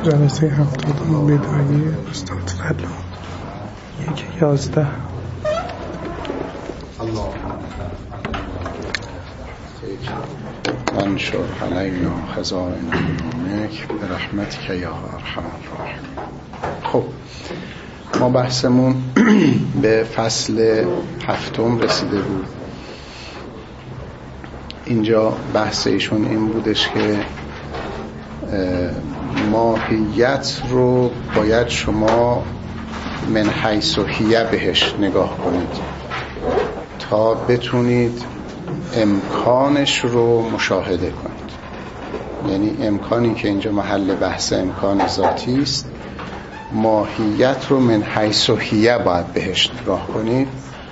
جلسه 70 بدایی استاد فضل 1:11 انشر علینا خزائن علومک برحمتک یا ارحم الراحمین. خب ما بحثمون به فصل 7 رسیده بود. اینجا بحث ایشون این بودش که ماهیت رو باید شما من حیث و هیه بهش نگاه کنید تا بتونید امکانش رو مشاهده کنید. یعنی امکانی که اینجا محل بحث امکان ذاتی است، ماهیت رو من حیث و هیه باید بهش نگاه کنید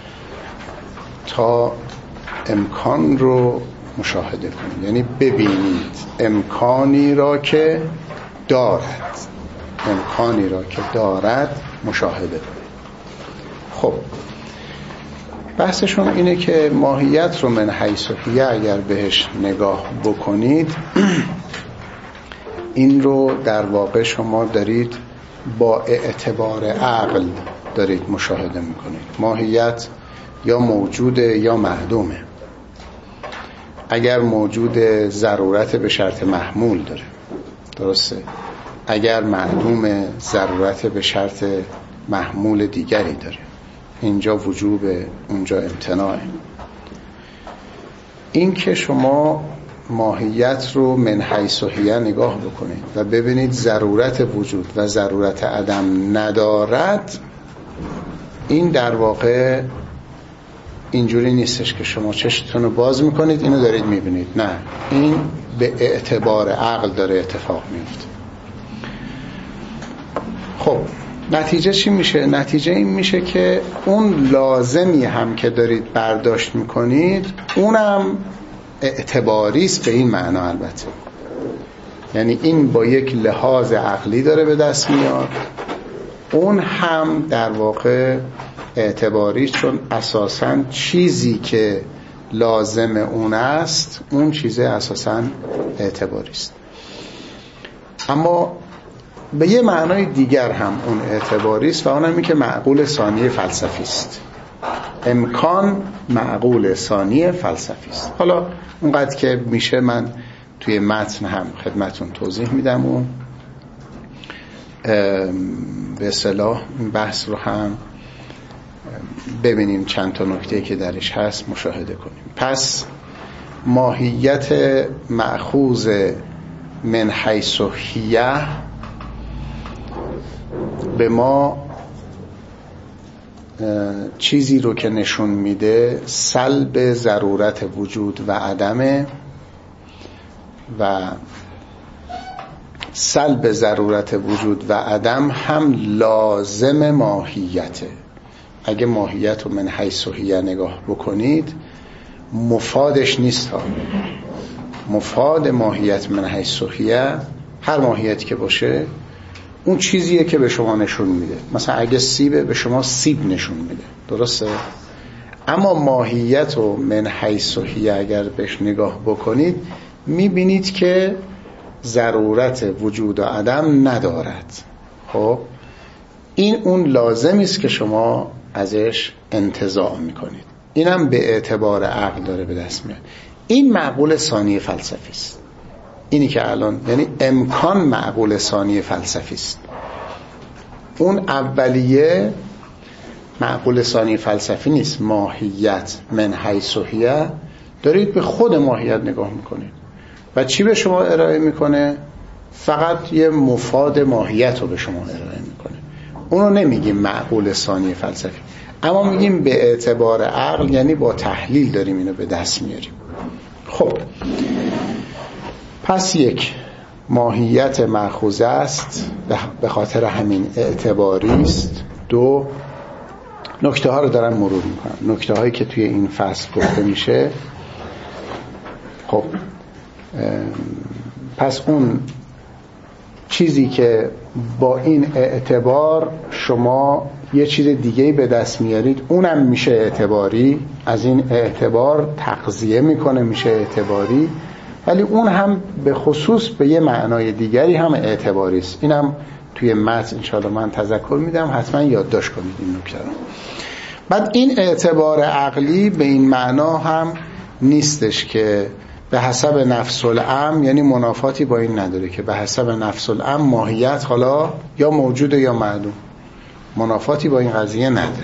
تا امکان رو مشاهده کنید. یعنی ببینید امکانی را که دارد، امکانی را که دارد مشاهده کنید. خب بحثشون اینه که ماهیت رو من حیث و هیه اگر بهش نگاه بکنید، این رو در واقع شما دارید با اعتبار عقل دارید مشاهده میکنید. ماهیت یا موجوده یا معدومه. اگر موجود ضرورت به شرط محمول داره، درسته؟ اگر معدوم ضرورت به شرط محمول دیگری داره. اینجا وجوب، اونجا امتناع. این که شما ماهیت رو من حیث و هیه نگاه بکنید و ببینید ضرورت وجود و ضرورت عدم ندارد، این در واقع اینجوری نیستش که شما چشتون رو باز میکنید اینو دارید میبینید. نه، این به اعتبار عقل داره اتفاق میفته. خب نتیجه چی میشه؟ نتیجه این میشه که اون لازمی هم که دارید برداشت میکنید اونم اعتباری است به این معنا. البته یعنی این با یک لحاظ عقلی داره به دست میاد، اون هم در واقع اعتباری، چون اساساً چیزی که لازم اون است اون چیزه اساساً اعتباری است. اما به یه معنای دیگر هم اون اعتباری است و اون هم این که معقول ثانی فلسفی است. امکان معقول ثانی فلسفی است. حالا اونقدر که میشه من توی متن هم خدمتون توضیح میدم و به اصطلاح این بحث رو هم ببینیم، چند تا نکته که درش هست مشاهده کنیم. پس ماهیت مأخوذ من حیث و هیه به ما چیزی رو که نشون میده سلب ضرورت وجود و عدمه و سلب ضرورت وجود و عدم هم لازم ماهیته. اگه ماهیت رو من حیث و هیه نگاه بکنید مفادش نیست ها. مفاد ماهیت من حیث و هیه، هر ماهیتی که باشه، اون چیزیه که به شما نشون میده. مثلا اگه سیبه به شما سیب نشون میده، درسته؟ اما ماهیت و من حیث و هیه اگر بهش نگاه بکنید میبینید که ضرورت وجود و عدم ندارد. خب این اون لازمی است که شما ازش انتزاع میکنید. اینم به اعتبار عقل داره به دست میاد. این معقول ثانی فلسفی است. اینی که الان یعنی امکان معقول ثانی فلسفی است. اون اولیه معقول ثانی فلسفی نیست. ماهیت من حیث و هیه، دارید به خود ماهیت نگاه میکنید و چی به شما ارائه میکنه؟ فقط یه مفاد ماهیت رو به شما ارائه میکنه. اونو نمیگیم معقول ثانی فلسفی، اما میگیم به اعتبار عقل، یعنی با تحلیل داریم اینو به دست میاریم. خب پس یک، ماهیت مأخوذ است به خاطر همین اعتباری است. دو، نکته ها رو دارم مرور میکنم، نکته هایی که توی این فصل گفته میشه. خب پس اون چیزی که با این اعتبار شما یه چیز دیگه‌ای به دست میارید اونم میشه اعتباری، از این اعتبار تغذیه میکنه، میشه اعتباری ولی اون هم به خصوص به یه معنای دیگری هم اعتباری است. اینم توی متن انشاءالله من تذکر میدم، حتما یادداشت کنید این نکته رو. بعد این اعتبار عقلی به این معنا هم نیستش که به حسب نفس الامر، یعنی منافاتی با این نداره که به حسب نفس الامر ماهیت حالا یا موجوده یا معدوم، منافاتی با این قضیه نداره.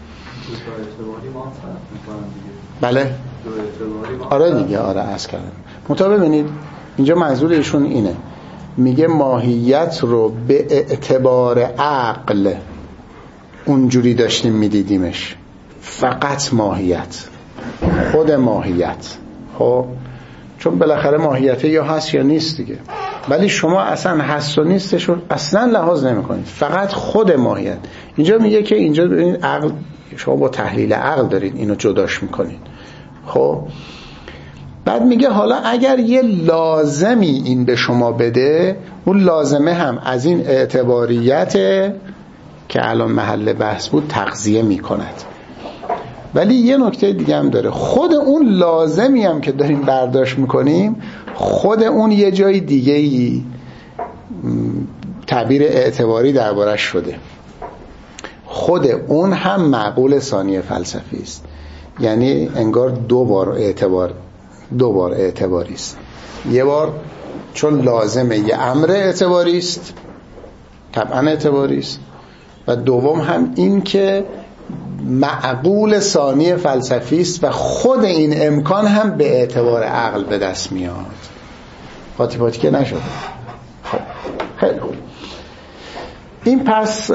بله آره دیگه، آره عرض کردم. مطابق ببینید اینجا منظور ایشون اینه، میگه ماهیت رو به اعتبار عقل اونجوری داشتیم میدیدیمش، فقط ماهیت، خود ماهیت. خب چون بالاخره ماهیت یا هست یا نیست دیگه، ولی شما اصلا هست و نیستش رو اصلا لحاظ نمی کنید، فقط خود ماهیت. اینجا میگه که اینجا ببینید عقل، شما با تحلیل عقل دارید اینو جداش میکنید. خب بعد میگه حالا اگر یه لازمی این به شما بده، اون لازمه هم از این اعتباریت که الان محل بحث بود تغذیه میکند. ولی یه نکته دیگه هم داره، خود اون لازمی هم که داریم برداشت میکنیم، خود اون یه جای دیگه‌ای تعبیر اعتباری دربارش شده، خود اون هم معقول ثانی فلسفی است. یعنی انگار دو بار اعتباری است. یه بار چون لازمه یه امر اعتباری است، طبعا اعتباری است، و دوم هم این که معقول ثانی فلسفی است و خود این امکان هم به اعتبار عقل به دست میاد. قاطی پاتی که نشده. خب خیلی خوب. این پس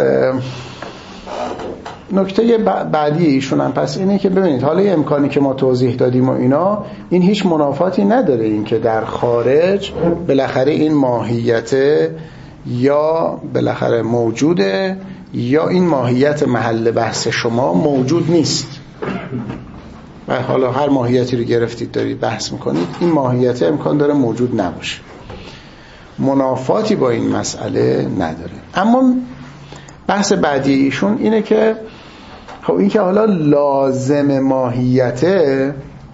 نکته بعدی ایشون هم پس اینه که ببینید حالا یه امکانی که ما توضیح دادیم و اینا، این هیچ منافاتی نداره این که در خارج بالاخره این ماهیت یا بالاخره موجوده یا این ماهیت محل بحث شما موجود نیست. و حالا هر ماهیتی رو گرفتید دارید بحث میکنید، این ماهیت امکان داره موجود نباشه، منافاتی با این مسئله نداره. اما بحث بعدی ایشون اینه که خب این که حالا لازم ماهیته،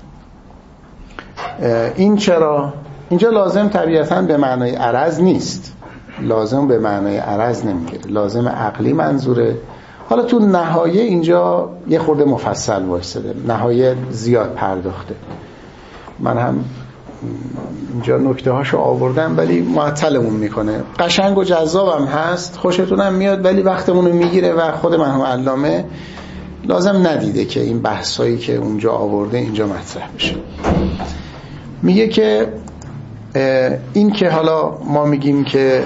این چرا؟ اینجا لازم طبیعتاً به معنای عرض نیست، لازم به معنای عرض نمیگه، لازم عقلی منظوره. حالا تو نهایه اینجا یه خورده مفصل وایساده، نهایه زیاد پرداخته، من هم اینجا نکته هاشو آوردم ولی معطلمون میکنه، قشنگ و جذابم هست، خوشتونم میاد، ولی وقتمونو میگیره و خود مرحوم علامه لازم ندیده که این بحثایی که اونجا آورده اینجا مطرح بشه. میگه که این که حالا ما میگیم که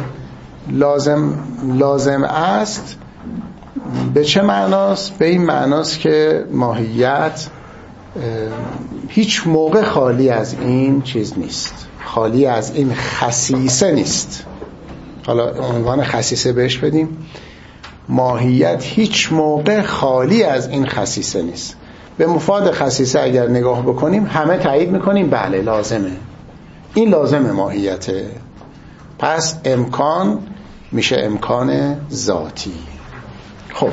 لازم است، به چه معناست؟ به این معناست که ماهیت هیچ موقع خالی از این چیز نیست، خالی از این خصیصه نیست. حالا عنوان خصیصه بهش بدیم، ماهیت هیچ موقع خالی از این خصیصه نیست. به مفاد خصیصه اگر نگاه بکنیم همه تایید میکنیم بله لازمه، این لازم ماهیته. پس امکان میشه امکان ذاتی. خب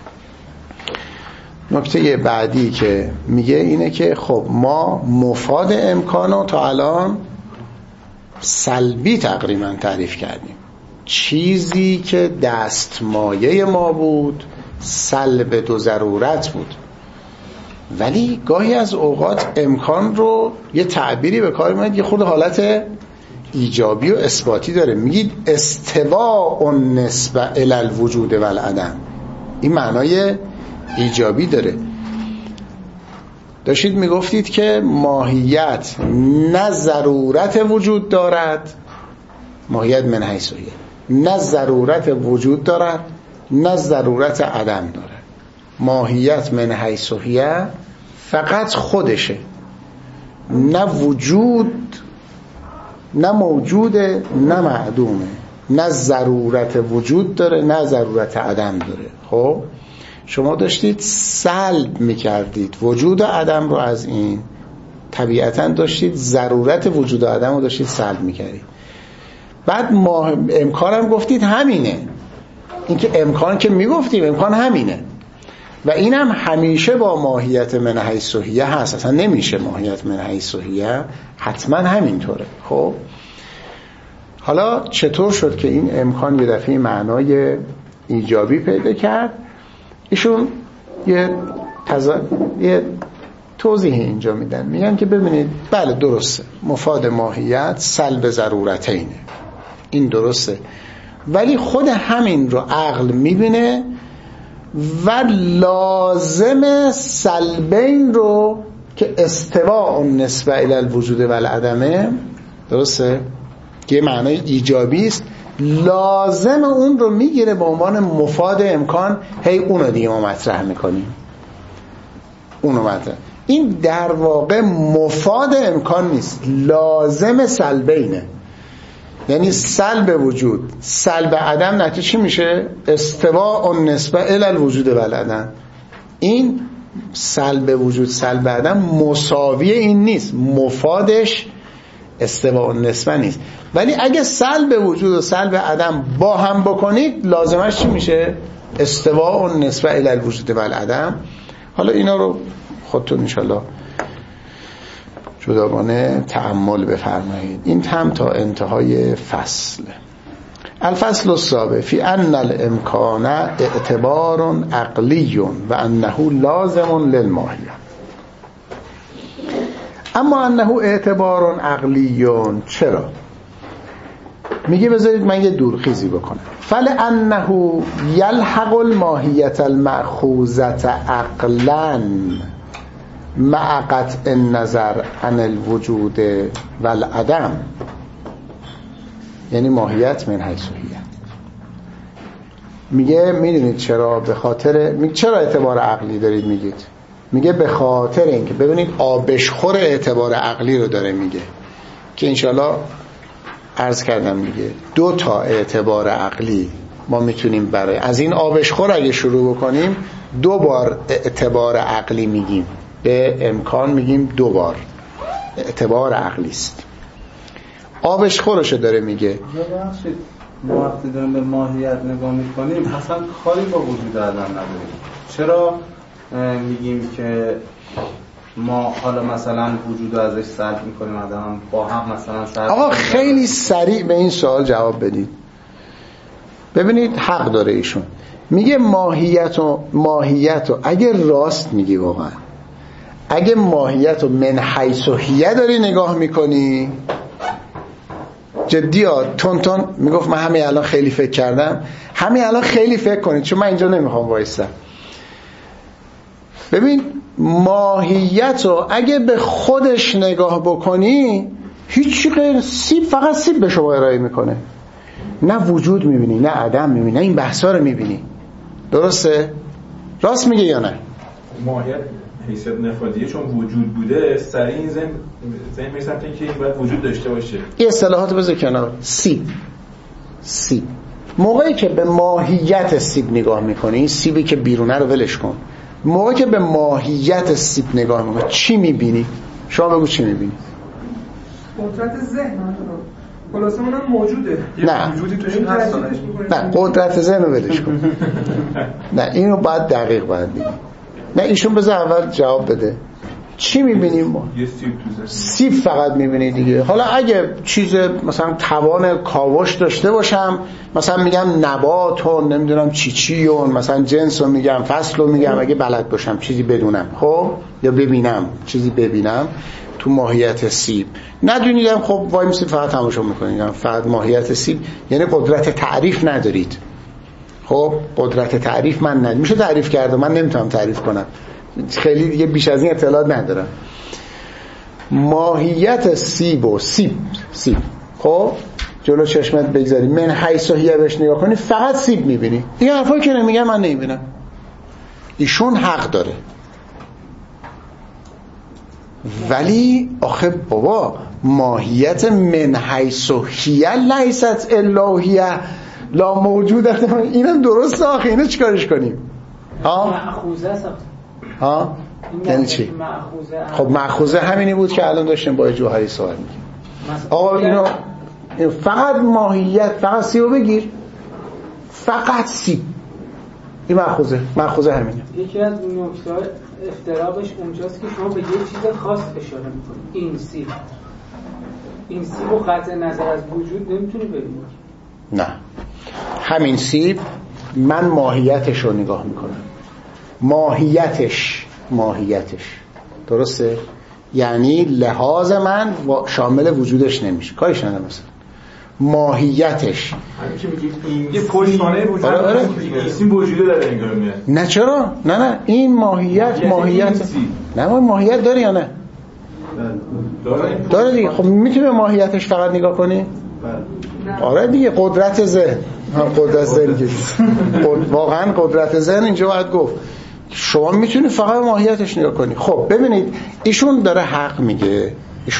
نکته بعدی که میگه اینه که خب ما مفاد امکانو تا الان سلبی تقریبا تعریف کردیم، چیزی که دستمایه ما بود سلب دو ضرورت بود، ولی گاهی از اوقات امکان رو یه تعبیری به کار میاد یه خود حالت ایجابی و اثباتی داره. میگید استواء النسبه الی الوجود و العدم، این معنای ایجابی داره. داشتید میگفتید که ماهیت نه ضرورت وجود دارد، ماهیت من حیث هی، نه ضرورت وجود دارد نه ضرورت عدم دارد. ماهیت من حیث هی فقط خودشه، نه وجود، نه موجوده، نه معدومه، نه ضرورت وجود داره نه ضرورت عدم داره. خب شما داشتید سلب میکردید وجود و عدم رو از این، طبیعتاً داشتید ضرورت وجود و عدم رو داشتید سلب میکردید. بعد امکان هم گفتید همینه، این که امکان که میگفتیم امکان همینه، و اینم همیشه با ماهیت من حیث هی هست، اصلا نمیشه ماهیت من حیث هی، حتما همینطوره. خب حالا چطور شد که این امکان یه دفعه معنای ایجابی پیدا کرد؟ ایشون یه توضیح اینجا میدن، میگن که ببینید بله درسته مفاد ماهیت سلب ضرورتینه، این درسته، ولی خود همین رو عقل میبینه و لازم سلبین رو که استواء نسبه الی الوجود و العدمه، درسته که یه معنای ایجابی است، لازم اون رو میگیره به عنوان مفاد امکان، هی اونو دیگه ما مطرح میکنیم، اونو مطرح. این در واقع مفاد امکان نیست، لازم سلبینه، یعنی سلب وجود سلب عدم نتیجه چی میشه؟ استواء نسبه الی الوجود و العدم. این سلب وجود سلب عدم مساوی این نیست، مفادش استواء نسبه نیست، ولی اگه سلب وجود و سلب عدم با هم بکنید لازمش چی میشه؟ استواء نسبه الی الوجود و العدم. حالا اینا رو خودتون انشالله جداگانه تأمل بفرمایید. این هم تا انتهای فصل. الفصل السابع فی ان الامکان اعتبار عقلی و انه لازم للماهیه. اما انه اعتبار عقلی چرا؟ میگه بذارید من یه دورخیزی بکنم. فلانه یلحق الماهیت المأخوذة عقلا مع قطع النظر عن الوجود و العدم، یعنی ماهیت من حیث هی. میگه میدونید چرا؟ به خاطر چرا اعتبار عقلی دارید میگید؟ میگه به خاطر اینکه ببینید آبشخور اعتبار عقلی رو داره میگه که انشالله عرض کردم دیگه 2 تا اعتبار عقلی ما میتونیم برای از این آبشخور اگه شروع بکنیم 2 بار اعتبار عقلی میگیم، به امکان میگیم 2 بار اعتبار عقلی است. آبشخورشو داره میگه. ما وقتی داریم به ماهیت نگاه میکنیم اصلا کاری با وجود عدم نداریم. چرا میگیم که ما حالا مثلا وجود رو ازش سلب میکنیم، عدم با هم مثلا سلب؟ آقا خیلی سریع به این سوال جواب بدید. ببینید حق داره ایشون، میگه ماهیت رو اگه راست میگی، واقعا اگه ماهیت رو من حیث هی داری نگاه میکنی، جدی ها تون میگفت من همین الان خیلی فکر کردم، همین الان خیلی فکر کنید چون من اینجا نمیخوام وایسم. ببین ماهیت رو اگه به خودش نگاه بکنی هیچی غیر سیب، فقط سیب به شما ارائه میکنه، نه وجود میبینی نه عدم میبینی، نه این بحثا رو میبینی. درسته؟ راست میگه یا نه؟ ماهیت حیثیت نفادیه چون وجود بوده، سریع این ذهن میسمت که این باید وجود داشته باشه. این اصطلاحات بذار کنار. سیب موقعی که به ماهیت سیب نگاه میکنی، سیبی که بیرونه رو ولش کن، موقعی که به ماهیت سیب نگاه میکنی چی میبینی؟ شما بگو چی میبینی؟ قدرت ذهن خلاصه اونم موجوده، نه وجودی توش هست. نه قدرت ذهن رو ولش کن. نه اینو باید دقیق باید بگی. نه ایشون بذار اول جواب بده. چی میبینیم ما؟ سیب فقط میبینی دیگه. حالا اگه چیز مثلا توان کاوش داشته باشم، مثلا میگم نبات و نمیدونم چی و مثلا جنس رو میگم، فصل رو میگم، اگه بلد باشم چیزی بدونم، خب یا ببینم چیزی ببینم تو ماهیت سیب، ندونیدم خب وای میسید فقط تماشا میکنید، فقط ماهیت سیب، یعنی قدرت تعریف ندارید. خب قدرت تعریف من ندارم، میشه تعریف کرده، من نمیتونم تعریف کنم، خیلی دیگه بیش از این اطلاعات ندارم. ماهیت سیب و سیب خب جلو چشمت بگذاری، من حیث هی بهش نگاه کنی فقط سیب میبینی. این حرفایی که نمیگم من نمیبینم. ایشون حق داره، ولی آخه بابا ماهیت من حیث هی لیست الا هی لا موجودت، اینم درسته. آخه اینو چیکارش کنیم؟ مأخوذه است. ها یعنی چی؟ خب مأخوذه همینی بود که الان داشتیم با جوهری صحبت می‌کردیم. آقا اینو فقط ماهیت، فقط سیب بگیر، فقط سیب، این مأخوذه همینه. یکی از نکته‌های افتراقش اونجاست که شما به یه چیز خاص اشاره می‌کنید. این سیب و قطع نظر از وجود نمیتونی ببینید. نه، همین سیب من ماهیتش رو نگاه میکنم. ماهیتش درسته؟ یعنی لحاظ من شامل وجودش نمیشه، کارش ندارم. مثلا ماهیتش همین که میگیم این یه پشتوانه وجود داره، این وجود داره انگار میاد. نه چرا؟ نه این ماهیت نه ماهیت داره یا نه؟ داره دیگه. خب میتونی ماهیتش فقط نگاه کنی؟ آره دیگه، قدرت ذهن. قدرت ذهن واقعا قدرت ذهن اینجا باید گفت شما میتونی فقط ماهیتش نگاه کنی. خب ببینید ایشون داره حق میگه.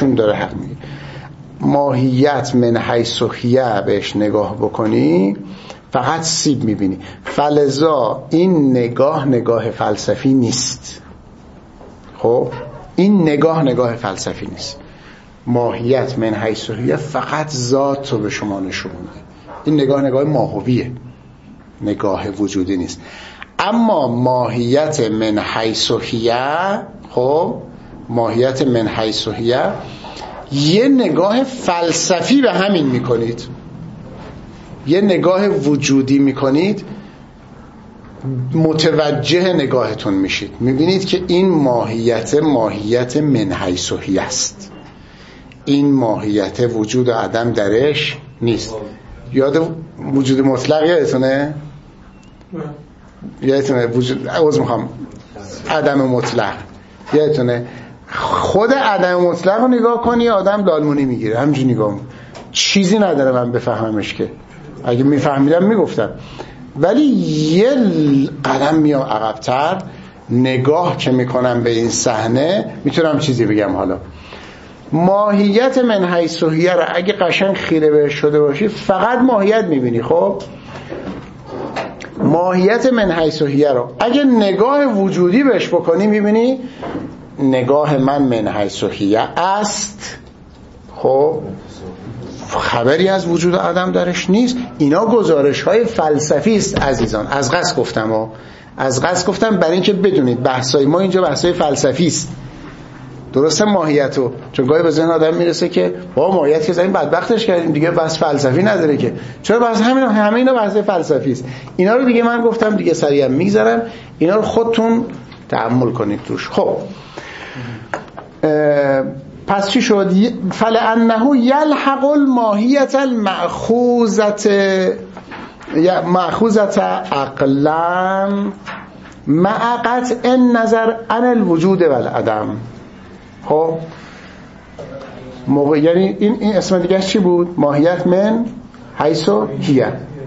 ماهیت من حیث هی بهش نگاه بکنی فقط سیب میبینی. فلذا این نگاه فلسفی نیست. خب این نگاه فلسفی نیست. ماهیت من حیث هی فقط ذات رو به شما نشون میده. این نگاه ماهویه، نگاه وجودی نیست. اما ماهیت من حیث هی، خب ماهیت من حیث هی یه نگاه فلسفی به همین میکنید، یه نگاه وجودی میکنید، متوجه نگاهتون میشید، میبینید که این ماهیت من حیث هی است. این ماهیت وجود و عدم درش نیست. یاد وجود مطلق یادتونه وجود عدم مطلق یادتونه؟ خود عدم مطلق رو نگاه کنی آدم لالمونی میگیره، همینجوری نگاه میکنه، چیزی نداره من بفهممش، که اگه میفهمیدم میگفتم. ولی یه قدم میام عقب‌تر نگاه که میکنم به این صحنه میتونم چیزی بگم. حالا ماهیت من حیث هی رو اگه قشنگ خیره بهش شده باشی فقط ماهیت میبینی. خب ماهیت من حیث هی رو اگه نگاه وجودی بهش بکنی میبینی نگاه من حیث هی است. خب خبری از وجود آدم درش نیست. اینا گزارش های فلسفی است عزیزان. از قصد گفتم برای اینکه بدونید بحثای ما اینجا بحثای فلسفی است. درسته ماهیتو، چون گاهی به ذهن آدم میرسه که با ماهیت که زمین بدبختش کردیم دیگه بس فلسفی نداره که، چرا بس همه اینا بحث فلسفی است. اینا رو دیگه من گفتم دیگه سریع میگذرم، اینا رو خودتون تأمل کنید توش. خب پس چی شد؟ فلانه یلحق الماهیت المأخوذة عقلا مع قطع النظر عن الوجود والعدم. خب یعنی این اسم دیگه چی بود؟ ماهیت من حیث هی.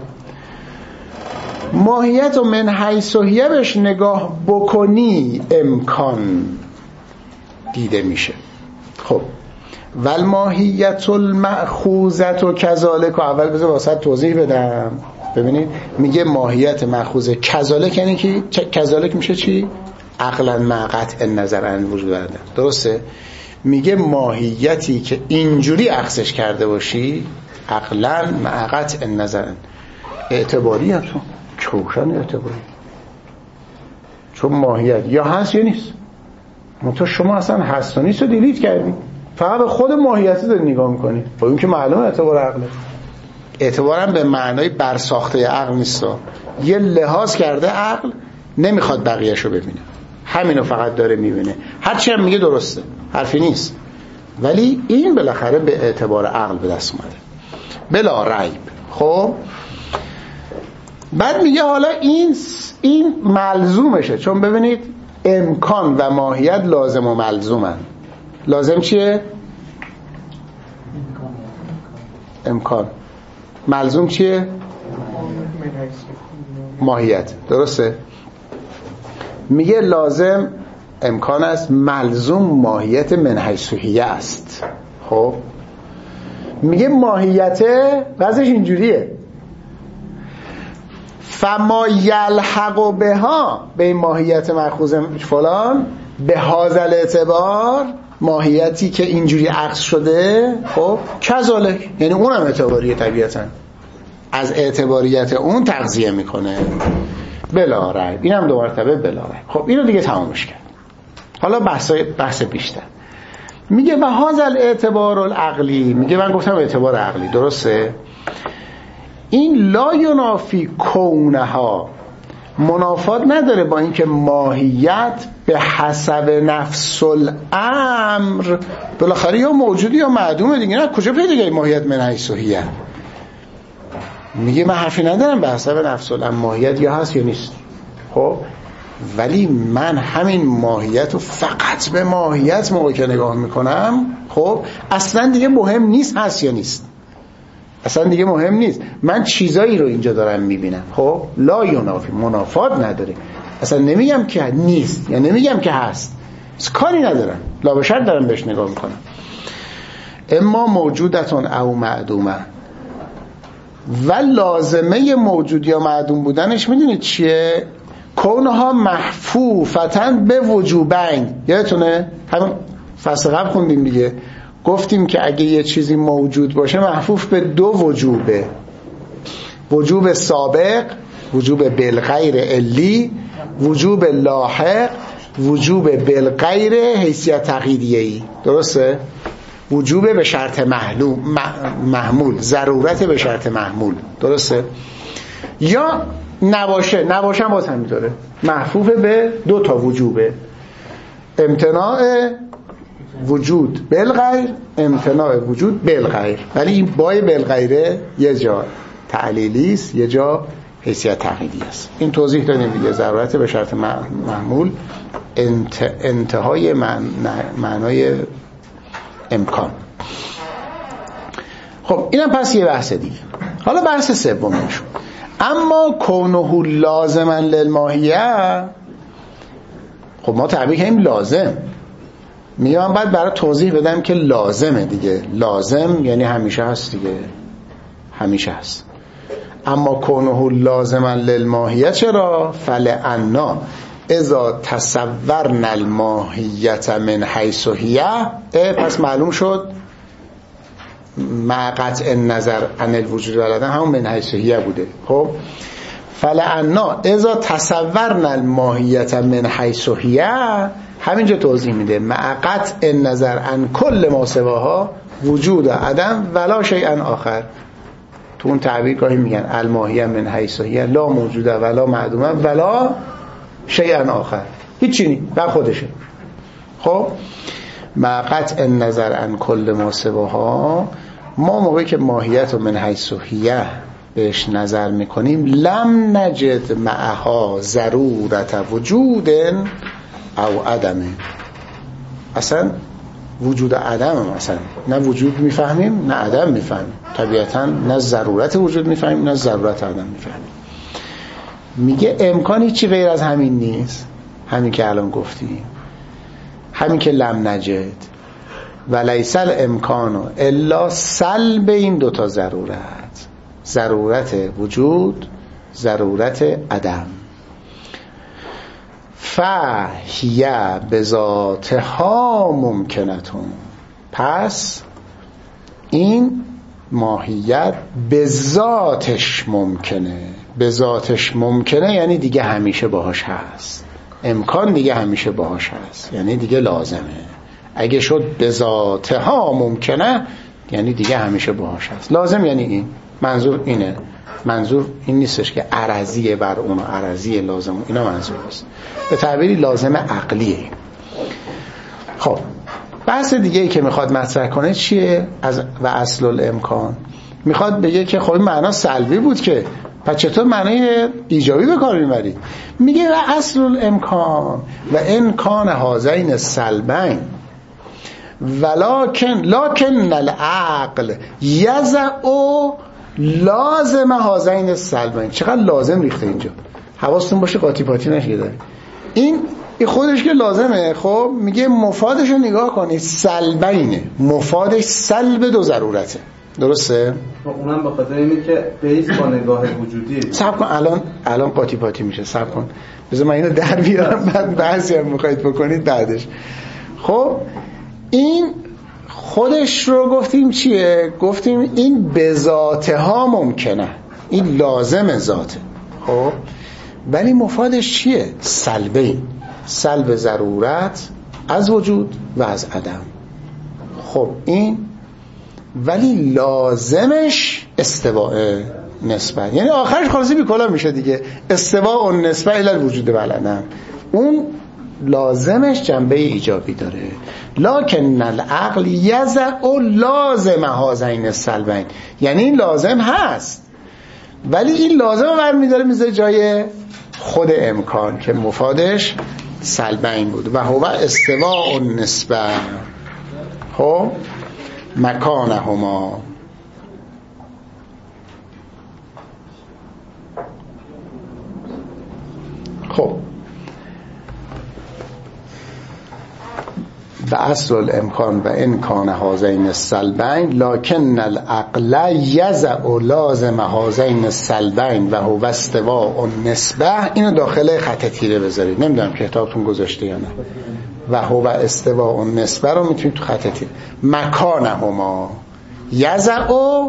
ماهیت من حیث هی بهش نگاه بکنی امکان دیده میشه. خب والماهیت المأخوذة کذالک. اول بذار واسه توضیح بدم. ببینید میگه ماهیت مأخوذه کذالک، یعنی که کذالک میشه چی؟ عقلا مع قطع النظر عن وجود آدم. درسته؟ میگه ماهیتی که اینجوری اخذش کرده باشی عقلا مع قطع النظر اعتباری هستون چوشن اعتباری، چون ماهیت یا هست یا نیست. منتها شما اصلا هست و نیست رو دیلیت کردی، فقط به خود ماهیتی داری نگاه میکنی. با اون که معلومه اعتبار عقله. اعتبارم به معنای برساخته عقل نیست، یه لحاظ کرده عقل نمیخواد بقیه‌شو ببینه، همینو فقط داره میبینه. هرچی هم میگه درسته، حرفی نیست، ولی این بالاخره به اعتبار عقل به دست اومده بلا ریب. خب بعد میگه حالا این ملزومشه، چون ببینید امکان و ماهیت لازم و ملزومن. لازم چیه؟ امکان. ملزوم چیه؟ ماهیت. درسته؟ میگه لازم امکان است، ملزوم ماهیت من حیث هی است. خب میگه ماهیت وضعش اینجوریه، فما یلحق بها، به این ماهیت مأخوذ فلان به هذا الاعتبار، ماهیتی که اینجوری عکس شده، خب کذالک، یعنی اونم اعتباریه، طبیعتا از اعتباریت اون تغذیه میکنه. بلا ریب، اینم دو مرتبه بلا ریب. خب اینو دیگه تمامش کرد. حالا بحث بیشتر میگه و هذا الاعتبار العقلی، میگه من گفتم اعتبار عقلی، درسته؟ این لا ینافی کونها، منافات نداره با اینکه ماهیت به حسب نفس الامر بالاخره یا موجودی یا معدومه دیگه. نه کجا پیدا کردی ماهیت من حیث هی؟ میگه من حرفی ندارم به حسب نفس الامر ماهیت یا هست یا نیست. خب ولی من همین ماهیت رو فقط به ماهیت موقع که نگاه میکنم، خب اصلا دیگه مهم نیست هست یا نیست، اصلا دیگه مهم نیست، من چیزایی رو اینجا دارم میبینم. خب لا ینافی، منافات نداره، اصلا نمیگم که نیست یا نمیگم که هست، کاری ندارم، لا بشر دارم بهش نگاه میکنم. اما موجودتون او معدومه، و لازمه موجود یا معدوم بودنش میدونید چیه؟ کونها محفوفتن به وجوبین. یادتونه همون فصل قبل خوندیم دیگه، گفتیم که اگه یه چیزی موجود باشه محفوف به دو وجوبه، وجوب سابق، وجوب بالغیر علی، وجوب لاحق، وجوب بالغیر حیثیت تقییدیه‌ای. درسته؟ وجوب به شرط محمول، ضرورت به شرط محمول. درسته؟ یا نباشه باز همینطوره، محفوف به دو تا وجوبه، امتناع وجود بالغیر، امتناع وجود بالغیر. ولی این بای بالغیره یه جا تعلیلی است، یه جا حیثیت تقییدی است. این توضیح دادیم دیگه، ضرورت به شرط محمول انتهای معنای امکان. خب اینم پس یه بحث دیگه. حالا بحث سومش، اما کونه لازما للماهیه، خب ما تعبیر کردیم لازم، میگم بعد برای توضیح بدم که لازمه دیگه، لازم یعنی همیشه هست دیگه، همیشه هست. اما کونه لازما للماهیه چرا؟ فلعنا اذا تصورنا الماهیت من حیث هی، پس معلوم شد مع قطع النظر عن الوجود والعدم همون من حیث هی بوده. خب فلعنا اذا تصورنا الماهیت من حیث هی، همینجا توضیح میده مع قطع النظر عن کل ما سواها وجود عدم ولا شیء آخر. تو اون تعبیر گاهی میگن الماهیه من حیث هی لا موجوده ولا معدومه ولا شیء آخر، هیچی نی بر خودشه. خب مع قطع النظر عن کل ما سواها، ما موقعی که ماهیت رو من حیث هی بهش نظر میکنیم لم نجد معها ضرورت وجود او عدمه، اصلا وجود عدم، مثلا نه وجود میفهمیم نه عدم میفهمیم، طبیعتا نه ضرورت وجود میفهمیم نه ضرورت عدم میفهمیم. میگه امکانی چی غیر از همین نیست، همین که الان گفتیم، همین که لم نجد و لیس الامکان الا سلب این دوتا ضرورت، ضرورت وجود، ضرورت عدم. فهی بذاتها ممکنتون، پس این ماهیت به ذاتش ممکنه. به ذاتش ممکنه یعنی دیگه همیشه باهاش هست، امکان دیگه همیشه باهاش هست یعنی دیگه لازمه. اگه شد به ذاتها ممکنه یعنی دیگه همیشه باهاش هست. لازم یعنی این، منظور اینه، منظور این نیستش که عرضیه بر اون، عرضیه لازم، اینا منظور نیست، به تعبیری لازم عقلیه. خب بحث دیگه ای که میخواد مطرح کنه چیه؟ و اصل الامکان، میخواد بگه که خب این معنا سلبی بود که، پس چطور معنی ایجابی به کار میبرید؟ میگه و اصل الامکان و امکان هذین السلبین لکن العقل یضع لازم هذین السلبین. چقدر لازم ریخته اینجا، حواستون باشه قاطی پاتی نشه. این خودش که لازمه، خب میگه مفادش رو نگاه کنید، سلبینه، مفادش سلب دو ضرورته. درسته؟ اونم به خاطر اینه که بیس با نگاه وجودی. صبر کن، الان قاطی پاتی میشه، صبر کن بذار من اینو در بیارم بعد بحثی هم میخواید بکنید بعدش. خب این خودش رو گفتیم چیه؟ گفتیم این به ذاتها ممکنه، این لازم ذاته. خب ولی مفادش چیه؟ سلبین، سلب ضرورت از وجود و از عدم. خب این ولی لازمش استواء نسبت، یعنی آخرش خلاصی بیکلا میشه دیگه، استواء النسبت الی الوجود و العدم. اون لازمش جنبه ایجابی داره. لکن العقل یضع لازم هذین السلبین، یعنی این لازم هست ولی این لازم رو برمی‌داره میذاره جای خود امکان که مفادش سلبین بود. و هو استواء النسبه خب مکانهما. خب و اصل الامکان و امکان هذین السلبین لکن العقل یضع لازم هذین السلبین و هو استواء النسبه. اینو داخل خط تیره بذارید، نمیدونم کتابتون گذاشته یا نه. و هو استواء النسبه رو میتونید تو خط تیره. مکانهما یضع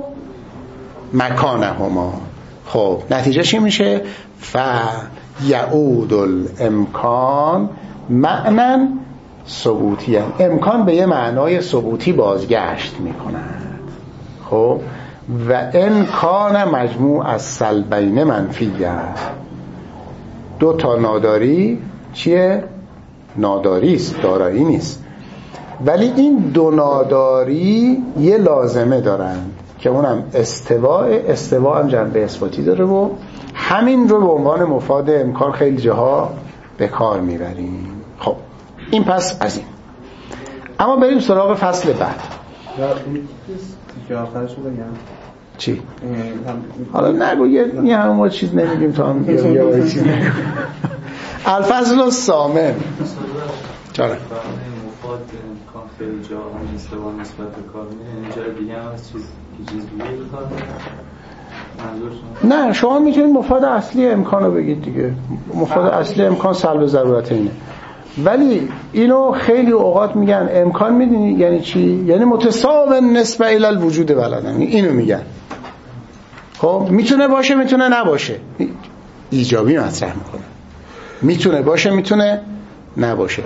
مکانهما. خب نتیجه چی میشه؟ یعود الامکان معنی ثبوتی، امکان به یه معنای ثبوتی بازگشت میکند. خب و امکان مجموع از سلبین منفیه. دو تا ناداری چیه؟ ناداری است، دارایی نیست. ولی این دو ناداری یه لازمه دارن که اونم استواء هم جنبه اثباتی داره و همین رو به عنوان مفاد امکان خیلی جاها به کار میبریم. خب این پس از این. اما بریم سراغ فصل بعد. چی؟ حالا نگو یه همون چیز نمیگیم تا هم یه چیز نگو. الفصل الثامن. چرا؟ مفاد امکان خیلی جا هم استوا نسبت به کار اینجا دیگه هم از چیز دیگه کار نه، شما میتونید مفاد اصلی امکان رو بگید دیگه. مفاد اصلی امکان سلب ضرورت اینه. ولی اینو خیلی اوقات میگن امکان، میدونی یعنی چی؟ یعنی متساو نسبه الی الوجود و العدم. اینو میگن. خب میتونه باشه میتونه نباشه، ایجابی مطرح میکنه. میتونه باشه میتونه نباشه.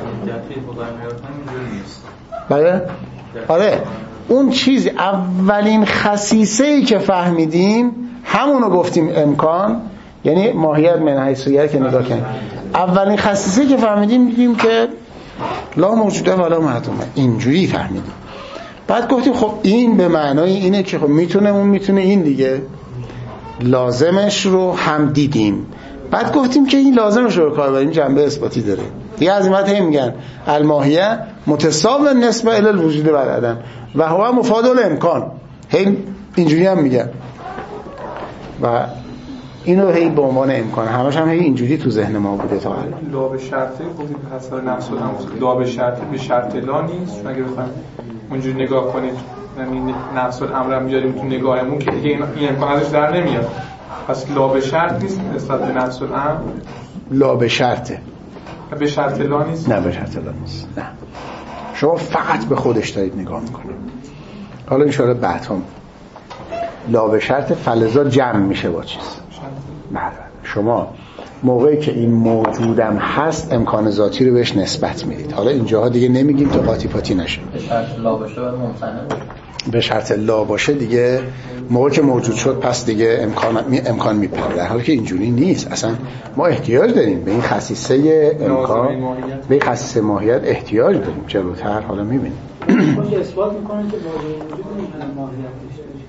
بله؟ آره اون چیز اولین خصیصه‌ای که فهمیدیم همونو گفتیم امکان، یعنی ماهیت من حیثیت که نگاه کنیم. اولین خصیصه‌ای که فهمیدیم دیدیم که لا موجوده ولا معدومه، اینجوری فهمیدیم. بعد گفتیم خب این به معنای اینه که خب میتونه اون میتونه این دیگه. لازمش رو هم دیدیم. بعد گفتیم که این لازمش رو کار بریم جنبه اثباتی داره. دیگه عظمت هم میگن الماهیه متساو نسبه الی الوجود و العدم و هو مفاد الامکان. هی اینجوری هم میگن و اینو هی به عنوان امکان همش هم هی اینجوری تو ذهن ما بوده تا الان. لا به شرطه گفتید به حساب نفس الامر، لا به شرطه به شرط لا نیست. اگه بخوایم اونجوری نگاه کنید یعنی نفس الامر هم بیاریم تو نگاهمون که دیگه این امکان ازش در نمیاد. پس لا به شرط نیست نسبت به نفس الامر. لا به شرطه، به شرط لا نیست. نه به شرط لا نیست. نه شما فقط به خودش دارید نگاه میکنید. حالا ان شاءالله بعد هم لا به شرط فلزا جمع میشه با چیز. بله شما موقعی که این موجودم هست امکان ذاتی رو بهش نسبت میدید. حالا اینجاها دیگه نمیگیم تا قاطی پاتی نشه. به شرط لا باشه بعد ممتنع باشه. به شرط لا باشه دیگه موقعی که موجود شد پس دیگه امکان میپره. در حالی که اینجوری نیست. اصلا ما احتیاج داریم به این خصیصه امکان، به این خصیصه ماهیت احتیاج داریم. جلوتر حالا میبینیم. خوش اثبات میکنه که واژه وجود نمیتونه ماهیت داشته باشه.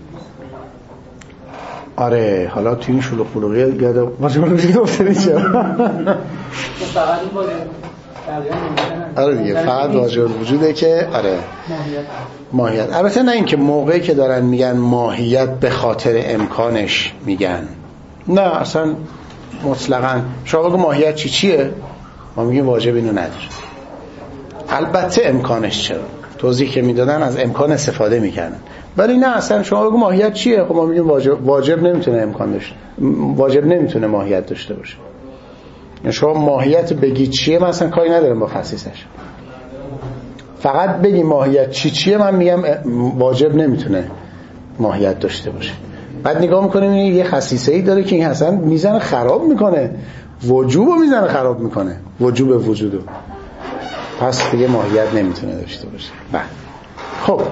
آره حالا تو این شلوغ پلوغی یاد واژه وجود افتادی چرا؟ فقط این واژه آره دیگه فقط واژه وجوده که آره ماهیت. البته نه اینکه موقعی که دارن میگن ماهیت به خاطر امکانش میگن، نه اصلا مطلقاً. شما بگو ماهیت چیه؟ ما میگیم واجب اینو نداره. البته امکانش چرا؟ توضیح که میدادن از امکان استفاده میکنن. ولی نه اصلا شما بگو ماهیت چیه؟ خب ما میگیم واجب نمیتونه امکان داشته، واجب نمیتونه ماهیت داشته باشه. یعنی شما ماهیت بگی چیه، من اصلا کاری ندارم با خصیصش. فقط بگی ماهیت چیه، من میگم واجب نمیتونه ماهیت داشته باشه. بعد نگاه میکنیم یه خصیصه‌ای داره که این اصلا میزنه خراب میکنه وجوبو میزنه خراب میکنه، وجوب وجودو، پس دیگه ماهیت نمیتونه داشته باشه. بله خب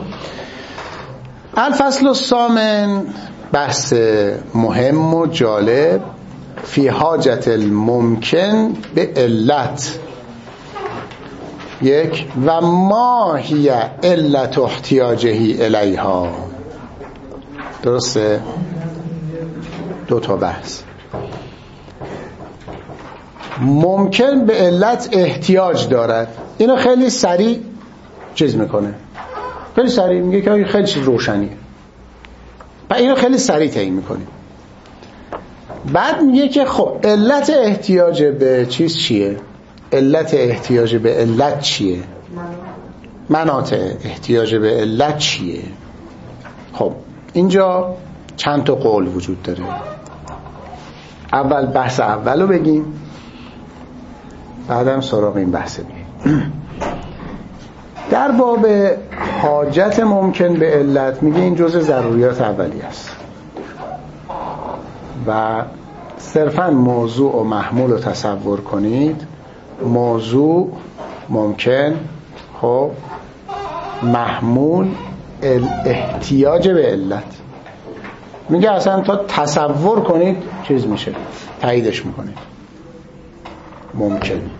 الفصل الثامن، بحث مهم و جالب، فی حاجت الممکن به علت. یک، و ما هی علت احتیاجه الیها. درسته؟ دو تا بحث. ممکن به علت احتیاج دارد، اینو خیلی سریع چیز میکنه، خیلی سریع میگه که خیلی چیز روشنیه و اینو خیلی سریع تعیین میکنیم. بعد میگه که خب علت احتیاج به چیز چیه؟ علت احتیاج به علت چیه؟ مناط احتیاج به علت چیه؟ خب اینجا چند تا قول وجود داره. اول بحث اولو بگیم، بعدم سراغ این بحث میگیم. در باب حاجت ممکن به علت میگه این جزء ضروریات اولیه است و صرفا موضوع و محمول رو تصور کنید. موضوع ممکن، خب محمول احتیاج به علت. میگه اصلا تا تصور کنید چیز میشه، تاییدش میکنید ممکن.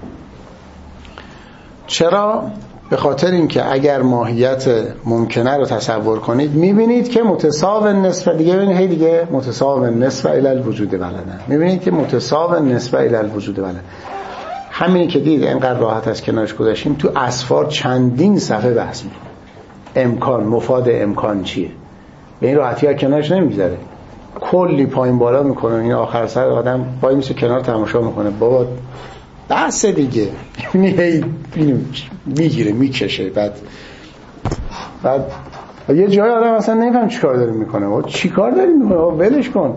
چرا؟ به خاطر اینکه اگر ماهیت ممکنه رو تصور کنید میبینید که متساو نسبت، دیگه ببینید هی دیگه متساو نسبت الی الوجود بلدن، میبینید که متساو نسبت الی الوجود بلدن. همینی که دید اینقدر راحت از کنارش گذاشتیم. تو اسفار چندین صفحه بحث میکنه امکان، مفاد امکان چیه، به این راحتی ها کنارش نمیگذاره، کلی پایین بالا میکنه. این آخر سر آدم پای میشه کنار تماشا میکنه، بابا بحث دیگه میگیره میکشه. بعد یه جای آدم اصلا نمیفهم چی کار داری میکنه، چی کار داری میکنه، ولش کن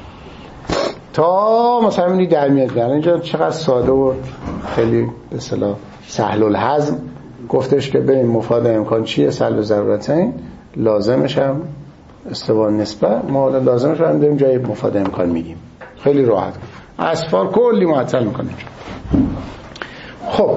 تا مثلا اینی در میاد. اینجا چقدر ساده و خیلی به اصطلاح سهل الهضم گفتش که ببین مفاد امکان چیه، سلب ضرورتین، لازمش هم استوا نسبت، ما لازمش رو هم داریم جای مفاد امکان میگیم. خیلی راحت اسفار کلی معطل میکنه. خب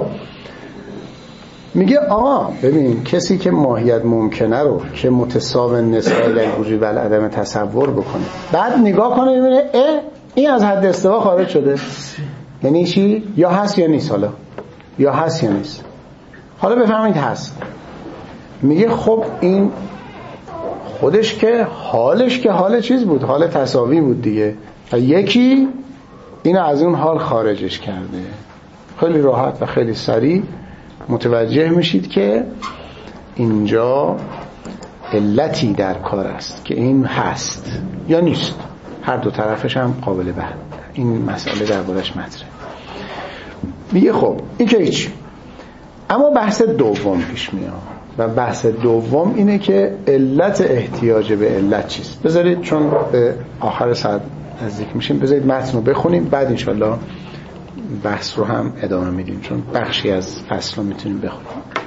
میگه آقا ببین کسی که ماهیت ممکنه رو که متساو نسبت الوجود و العدم تصور بکنه، بعد نگاه کنه ببینه این از حد استوا خارج شده، یعنی چی؟ یا هست یا نیست. حالا یا هست یا نیست، حالا بفهمید هست. میگه خب این خودش که حالش که حال چیز بود، حال تساوی بود دیگه، و یکی اینو از اون حال خارجش کرده. خیلی راحت و خیلی سریع متوجه میشید که اینجا علتی در کار است که این هست یا نیست. هر دو طرفش هم قابل بحث، این مسئله دربارش مطرحه. میگه خب این که هیچ، اما بحث دوم پیش میاد و بحث دوم اینه که علت احتیاج به علت چیست. بذارید چون به آخر ساعت نزدیک میشیم بذارید متن رو بخونیم، بعد انشالله بحث رو هم ادامه میدیم چون بخشی از فصل رو میتونیم بخونیم.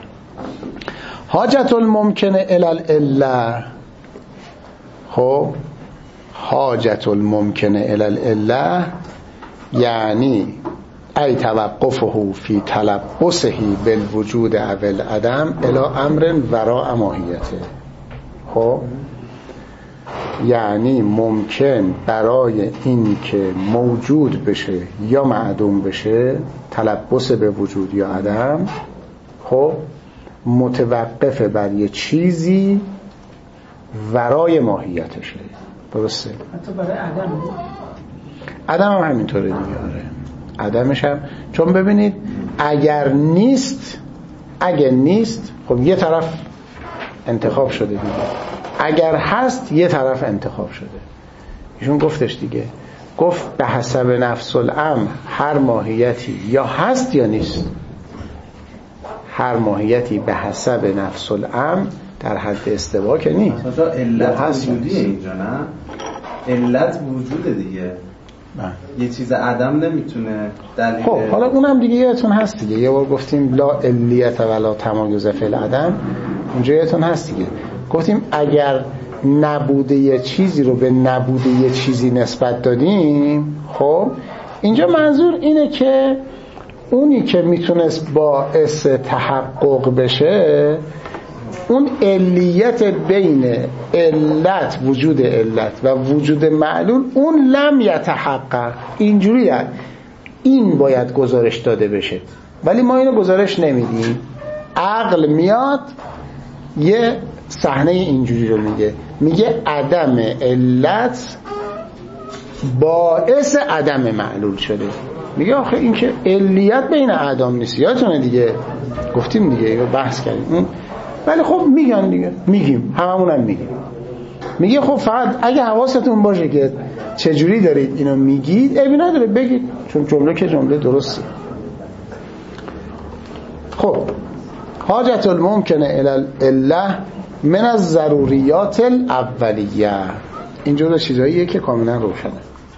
حاجت الممکنه الی العله. خب حاجت الممکنه الی العله یعنی ای توقفه فی تلبسه بالوجود او العدم الی امر وراء ماهیته. خب یعنی ممکن برای این که موجود بشه یا معدوم بشه، تلبس به وجود یا عدم، خب متوقف بر یه چیزی ورای ماهیتشه. درسته؟ حتی برای عدم هم همینطوره دیگه. آره عدمش هم، چون ببینید اگر نیست خب یه طرف انتخاب شده دیگه، اگر هست یه طرف انتخاب شده. ایشون گفتش دیگه، گفت به حسب نفس الامر هر ماهیتی یا هست یا نیست. هر ماهیتی به حسب نفس الامر در حد استوا که نیست. مثلا علت وجودیه اینجا، نه علت وجوده دیگه. یه چیز عدم نمیتونه دلیل. خب حالا اونم دیگه یادتون هست دیگه، یه بار گفتیم لا علیت ولا تمایز فی العدم، اونجا یادتون هست دیگه، گفتیم اگر نبوده یه چیزی رو به نبوده یه چیزی نسبت دادیم، خب اینجا منظور اینه که اونی که میتونست باعث تحقق بشه اون علیت بین علت، وجود علت و وجود معلول، اون لم یتحقق. اینجوریه، این باید گزارش داده بشه، ولی ما اینو گزارش نمیدیم. عقل میاد یه صحنه اینجوری رو میگه عدم علت باعث عدم معلول شده. میگه آخه این که علیت بین اعدام نیست، یادتونه دیگه گفتیم دیگه، بحث کردیم. ولی خب میگن دیگه، میگیم، هممونم میگیم. میگه خب فقط اگه حواستون باشه که چجوری دارید اینو میگید، عیبی نداره بگید، چون جمله که جمله درسته. خب حاجت الممکنه الاله من از ضروریات الاولیه، اینجور چیزاییه که کاملا روشنه.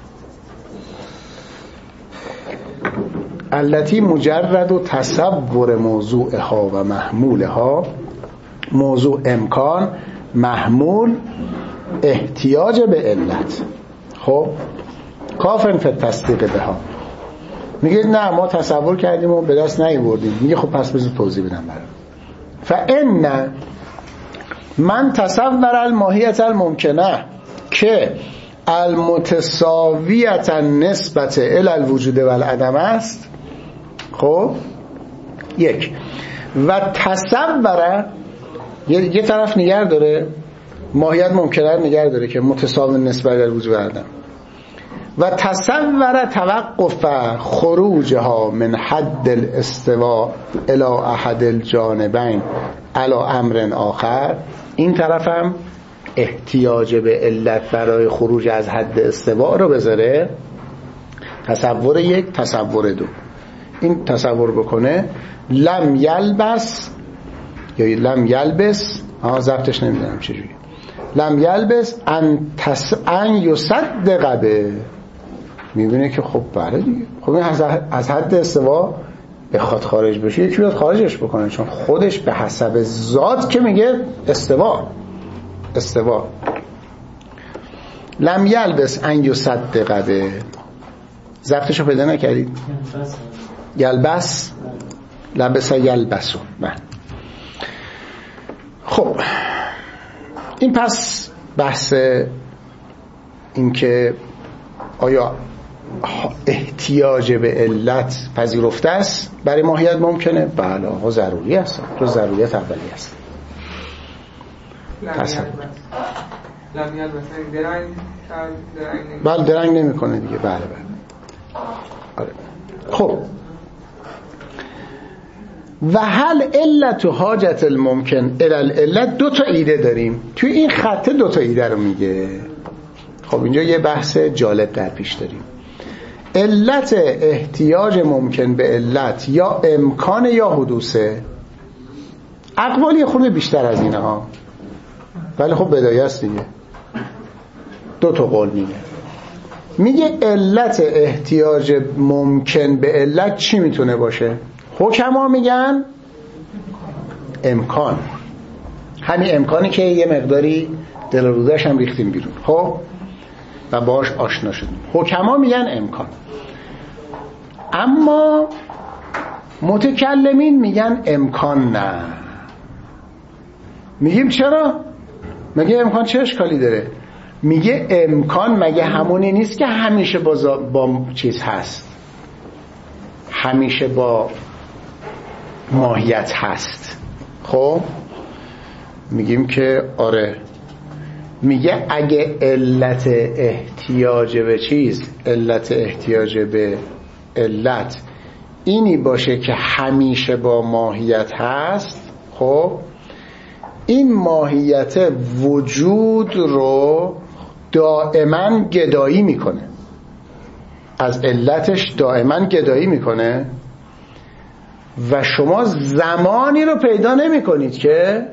التي مجرد و تصور موضوعها و محمولها، موضوع امکان، محمول احتیاج به علت. خب کافن فی التصدیق بها. میگه نه ما تصور کردیم و به دست نیاوردیم. میگه خب پس بذار توضیح بدم برام. فان من تصور الماهیت الممکنه که المتساویت نسبت الی الوجود و العدم است. خب یک و تصور یه طرف نگر داره، ماهیت ممکنه نگر داره که متساوی نسبت الی الوجود و العدم، و تصور توقف خروجها من حد الاستواء الی احد الجانبین علی امر آخر. این طرف هم احتیاج به علت برای خروج از حد استواء رو بذاره. تصور یک، تصور دو. این تصور بکنه لم یلبس یا لم یلبس، ضبطش نمیدونم چجوری، لم یلبس ان یصدق به، میبینه که خب بله دیگه، خب این از حد استوا بخواد خارج بشه یکی بیاد خارجش بکنه، چون خودش به حسب ذات که میگه استوا. لم یلبس ان یصدق به، ضبطش رو پیدا نکردید؟ یلبس، لبس یلبسو. خب این پس بحث این که آیا احتیاج به علت پذیرفته است برای ماهیت ممکنه؟ بله آقا ضروری است، تو ضروریت اولی است. بله درنگ نمی کنه دیگه. بله آره. خب و هل علت و حاجت الممکن علت، دو تا ایده داریم توی این خطه، دو تا ایده رو میگه. خب اینجا یه بحث جالب در پیش داریم. علت احتیاج ممکن به علت یا امکان یا حدوثه. اقوالی خود بیشتر از اینه ها، ولی خب بدایه است دیگه. دو تا قول میگه علت احتیاج ممکن به علت چی میتونه باشه؟ حکما میگن امکان، همین امکانی که یه مقداری دل رودش هم ریختیم بیرون خب و باش آشنا شدیم. حکما میگن امکان، اما متکلمین میگن امکان نه. میگیم چرا؟ مگه امکان چه اشکالی داره؟ میگه امکان مگه همونی نیست که همیشه با چیز هست، همیشه با ماهیت هست. خب میگیم که آره. میگه اگه علت احتیاج به چیز، علت احتیاج به علت اینی باشه که همیشه با ماهیت هست، خب این ماهیت وجود رو دائما گدایی میکنه، از علتش دائما گدایی میکنه و شما زمانی رو پیدا نمی کنید که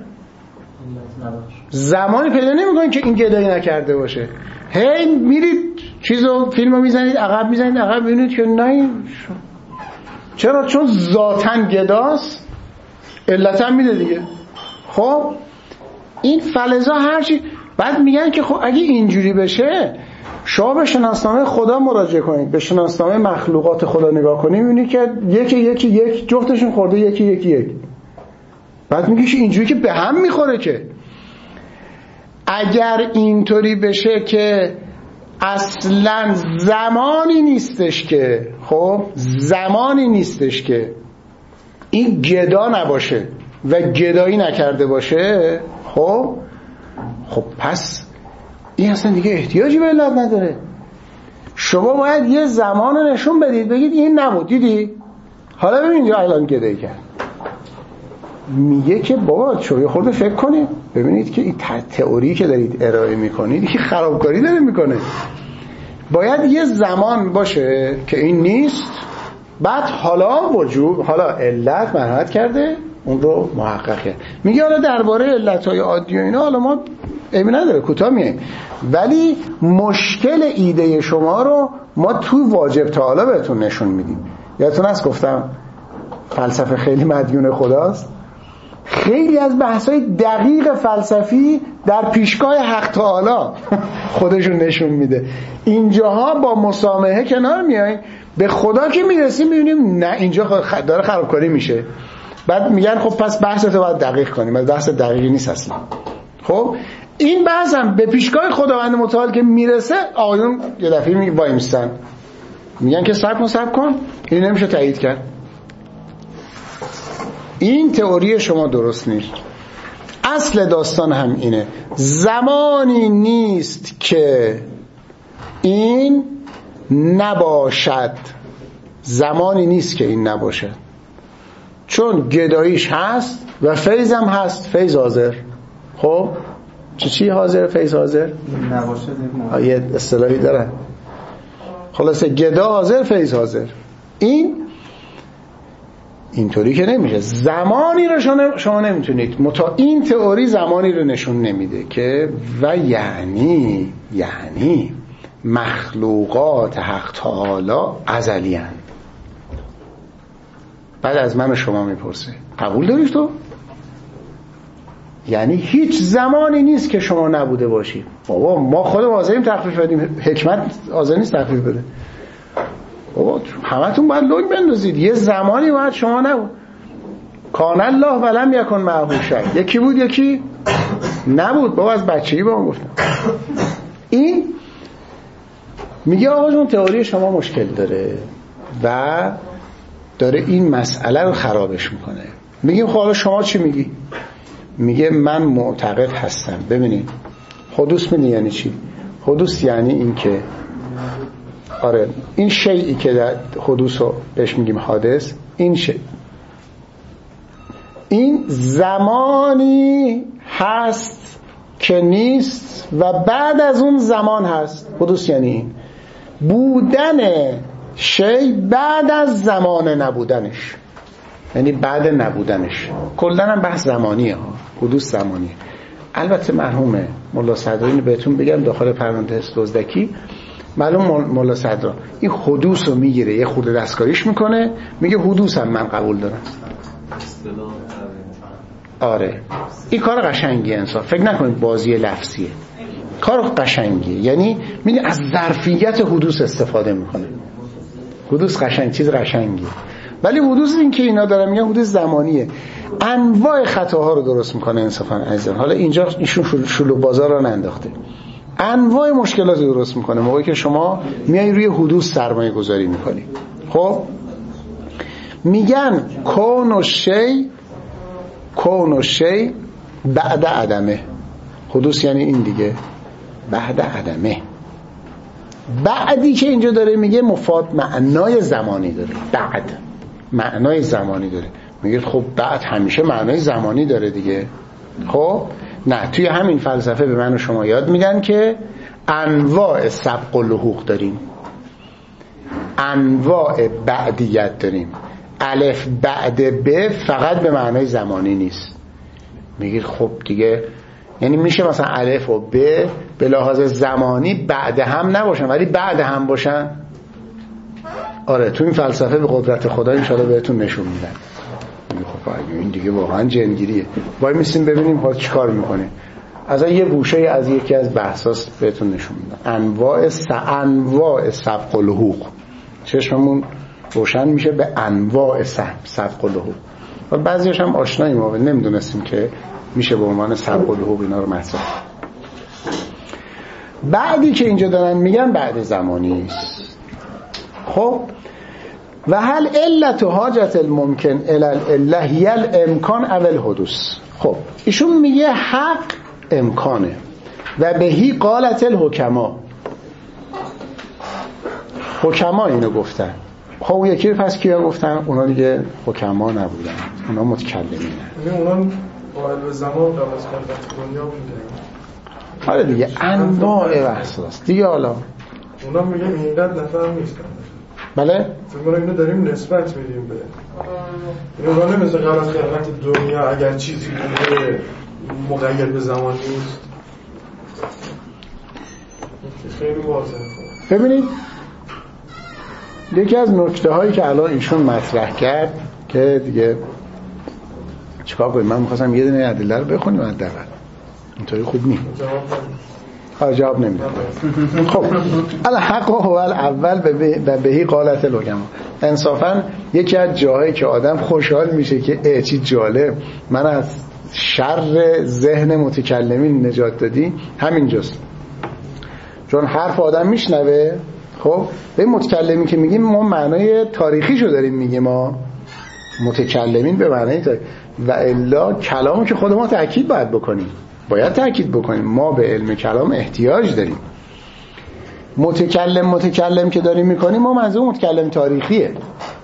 زمانی پیدا نمی کنید که این گدایی نکرده باشه. هی میرید چیزو فیلمو میزنید عقب، میزنید عقب، ببینید که نه. چرا؟ چون ذاتاً گداست، علت هم میده دیگه. خب این فلزا هرچی بعد میگن که خب اگه اینجوری بشه شما به شناسنامه خدا مراجعه کنید، به شناسنامه مخلوقات خدا نگاه کنید، می‌بینید که یک جفتشون خورده یک. بعد میگیش اینجوری که به هم میخوره. که اگر اینطوری بشه که اصلا زمانی نیستش که این گدا نباشه و گدایی نکرده باشه، خب پس این اصلا دیگه احتیاجی به علت نداره. شما باید یه زمان رو نشون بدید، بگید این نبود، دیدی حالا ببین اینجا الان گدایی کرد. میگه که بابا شما خورده فکر کنید ببینید که این تئوری که دارید ارائه میکنید این خرابکاری داره میکنه. باید یه زمان باشه که این نیست، بعد حالا علت مرحمت کرده اون رو محقق کرد. میگه حالا درباره علتهای عادی و اینا حالا ما ایمی نداره، کوتاه میایم، ولی مشکل ایده شما رو ما تو واجب تعالی بهتون نشون میدیم. یادتون هست گفتم فلسفه خیلی مدیون خداست. خیلی از بحث‌های دقیق فلسفی در پیشگاه حق تعالی خودشون نشون میده. اینجاها با مسامحه کنار میاییم، به خدا که میرسیم میبینیم نه اینجا داره خرابکاری میشه. بعد میگن خب پس بحثتو باید دقیق کنیم، بحث دقیقی نیست اصلا. خب این بحث هم به پیشگاه خداوند متعال که میرسه، آقایون یه دفعه میگه وای میستن، میگن که صبر کن این نمیشه تایید کرد، این تئوری شما درست نیست. اصل داستان هم اینه، زمانی نیست که این نباشد، زمانی نیست که این نباشد، چون گداییش هست و فیض هم هست، فیض حاضر. خب چی حاضر؟ فیض حاضر نباشه یه اصطلاحی داره. خلاصه گدا حاضر، فیض حاضر. اینطوری که نمیشه، زمانی رو شما نمیتونید این تئوری زمانی رو نشون نمیده که و یعنی مخلوقات حق تعالی ازلی هستند. بعد از من و شما میپرسه قبول داری تو؟ یعنی هیچ زمانی نیست که شما نبوده باشید. بابا ما خودمون حاضریم تخفیف بدیم، حکمت حاضر نیست تخفیف بده. بابا همتون باید لوگ بندازید، یه زمانی باید شما نبود. کان الله ولم یکن معه شیء، یکی بود یکی نبود. بابا از بچگی با ما گفتم. این میگه آقا جون تئوری شما مشکل داره و داره این مسئله رو خرابش میکنه. میگیم خب حالا شما چی میگی؟ میگه من معتقد هستم. ببینید حدوث میدونی یعنی چی؟ حدوث یعنی این که آره این شیئی که در حدوث رو بهش میگیم حادث، این شیء این زمانی هست که نیست و بعد از اون زمان هست. حدوث یعنی این بودن شیء بعد از زمان نبودنش، یعنی بعد نبودنش. کلا هم بحث زمانیه ها، حدوث زمانیه. البته مرحوم ملا صدرانی بهتون بگم داخل پرانتز دزدکی، معلوم ملا صدرا این حدوث رو میگیره یه خورده دستکاریش میکنه، میگه حدوث هم من قبول دارم. آره این کار قشنگیه، انصاف فکر نکنید بازی لفظیه، کار قشنگیه. یعنی میگه از ظرفیت حدوث استفاده میکنه. حدوث قشنگ، چیز قشنگیه. ولی حدوث این که اینا دارن میگن حدوث زمانیه، انواع خطاها رو درست میکنه انصافا عزیزان. حالا اینجا ایشون شلوغ بازار رو ننداخته، انواع مشکلات رو درست میکنه موقعی که شما میای روی حدوث سرمایه گذاری میکنی. خب میگن کون و شی بعد عدمه. حدوث یعنی این دیگه، بعد عدمه. بعدی که اینجا داره میگه مفاد معنای زمانی داره، بعد معنای زمانی داره. میگه خب بعد همیشه معنای زمانی داره دیگه. خب نه، توی همین فلسفه به من و شما یاد میدن که انواع سبق و لحوق داریم، انواع بعدیت داریم. الف بعد ب فقط به معنای زمانی نیست. میگید خب دیگه یعنی میشه مثلا الف و ب به لحاظ زمانی بعد هم نباشن ولی بعد هم باشن. آره تو این فلسفه به قدرت خدا انشاءالله بهتون نشون میدن. خب این دیگه واقعا جنگیریه. وای میسیم ببینیم ها چی کار میکنه. از یه گوشه از یکی از بحثاست بهتون نشون میدم. انواع سبق الحقوق، چشممون روشن میشه به انواع سبق الحقوق و بعضیش هم آشنایی ما نمیدونستیم که میشه به عنوان سبق الحقوق اینا رو مطرح. بعدی که اینجا دارن میگن بعد زمانی است. خب و هل علت حاجت الممکن الی العله هی الامکان او الحدوث. خب ایشون میگه حق امکانه و بهی قالت الحکما. حکما اینو گفتن. خب اون یکی پس کیا گفتن؟ اونا دیگه حکما نبودن، اونا متکلمینن. یعنی اونا قائل به زمان قبل از خلقت دنیا بودن. حالا دیگه انواع بحثاست دیگه. حالا اونا میگن اینقدر نفهم نیستن. بله؟ فکر اینو داریم نسبت میدیم به اونا نمیشه قبل از خلقت دنیا اگر چیزی بوده مقید به زمان نیست. خیلی واضحه. ببینید یکی از نکته هایی که الان ایشون مطرح کرد که دیگه چیکار کنیم، من می‌خواستم یه دونه ادله رو بخونیم حداقل، اینطوری خوب نیست. جواب نمیده. خب الحق هو الاول به بهی قالت الحکما. انصافا یکی از جاهایی که آدم خوشحال میشه که چی جالب من از شر ذهن متکلمین نجات دادی همینجاست، چون حرف آدم میشنوه. خب به متکلمی که میگیم ما معنای تاریخیشو داریم میگیم، ما متکلمین به معنای تاریخی و الا کلامو که خود ما تأکید باید تأکید بکنیم. ما به علم کلام احتیاج داریم. متکلم که داریم میکنیم ما منظور متکلم تاریخیه،